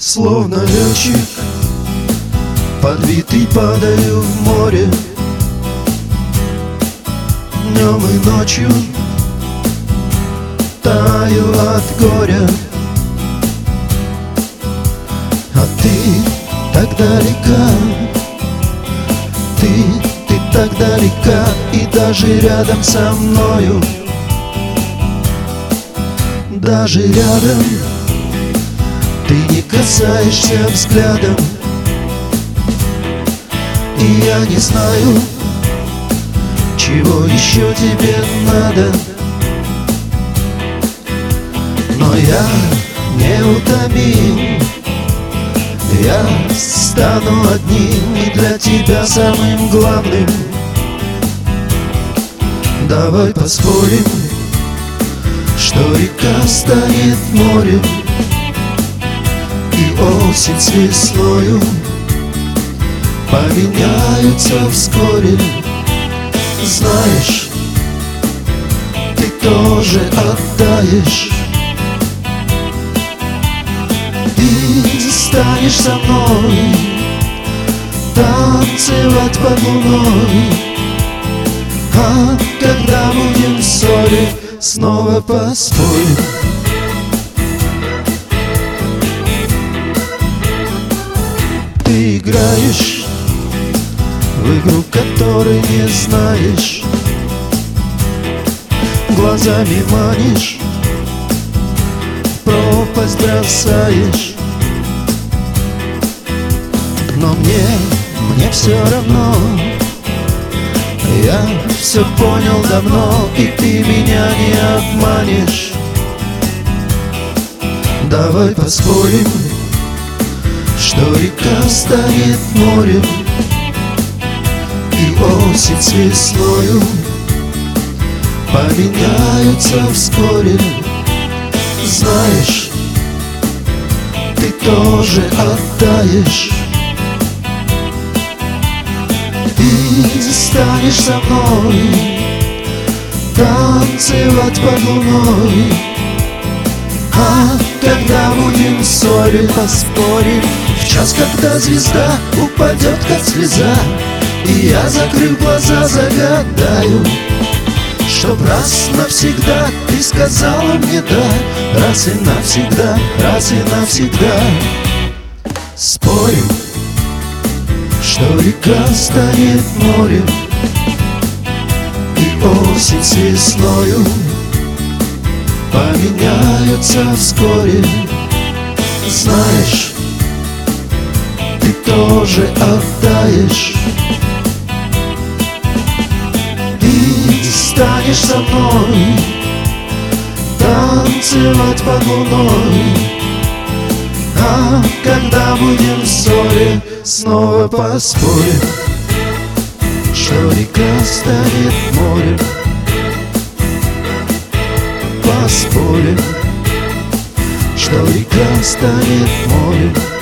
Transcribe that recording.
Словно летчик, подбитый, падаю в море. Днем и ночью таю от горя. А ты так далека, ты так далека, и даже рядом со мною, даже рядом ты не касаешься взглядом. И я не знаю, чего еще тебе надо, но я неутомим. Я стану одним и для тебя самым главным. Давай поспорим, что река станет морем, и осень с весною поменяются вскоре. Знаешь, ты тоже оттаешь и станешь со мной танцевать под луной. А когда будем в ссоре, снова поспорим. Ты играешь в игру, которой не знаешь, глазами манишь, в пропасть бросаешь. Но мне все равно, я все понял давно, и ты меня не обманешь. Давай поспорим, что река станет морем, и осень с весною поменяются вскоре. Знаешь, ты тоже оттаешь и станешь со мной танцевать под луной. А когда будем в ссоре, поспорим в час, когда звезда упадет, как слеза, и я, закрыв глаза, загадаю, чтоб раз навсегда ты сказала мне да, раз и навсегда, раз и навсегда. Спорим, что река станет морем, и осень с весною поменяются вскоре. Знаешь, ты тоже оттаешь и станешь со мной танцевать под луной. А когда будем в ссоре, снова поспорим, что река станет морем. Поспорим, что река станет морем.